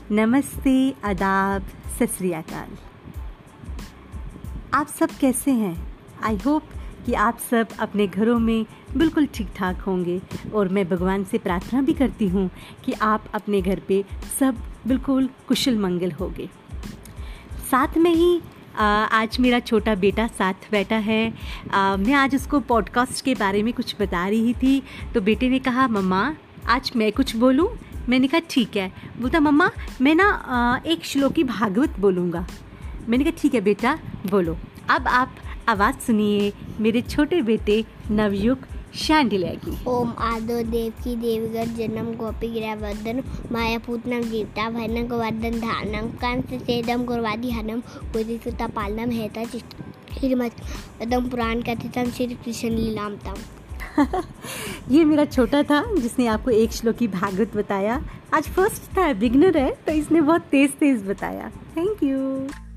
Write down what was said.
नमस्ते, आदाब, सत श्री अकाल। आप सब कैसे हैं? आई होप कि आप सब अपने घरों में बिल्कुल ठीक ठाक होंगे और मैं भगवान से प्रार्थना भी करती हूँ कि आप अपने घर पे सब बिल्कुल कुशल मंगल होंगे। साथ में ही आज मेरा छोटा बेटा साथ बैठा है। मैं आज उसको पॉडकास्ट के बारे में कुछ बता रही थी तो बेटे ने कहा, मम्मा आज मैं कुछ बोलूं? मैंने कहा ठीक है। बोलता, मम्मा मैं ना एक श्लोकी भागवत बोलूँगा। मैंने कहा ठीक है बेटा, बोलो। अब आप आवाज़ सुनिए मेरे छोटे बेटे नवयुग शांडिल्य की। ओम आदो देव की देवगत जन्म गोपी गिरावर्धन माया पूतनम गीता भैनम गोवर्धन धानम कंस सेदम गुरवादी हनम उदिसुता पालनम हेता चिरमदम पुराण कथितम श्री कृष्ण लीलामतम। ये मेरा छोटा था जिसने आपको एक श्लोकी भागवत बताया। आज फर्स्ट था, बिगनर है तो इसने बहुत तेज बताया। Thank you.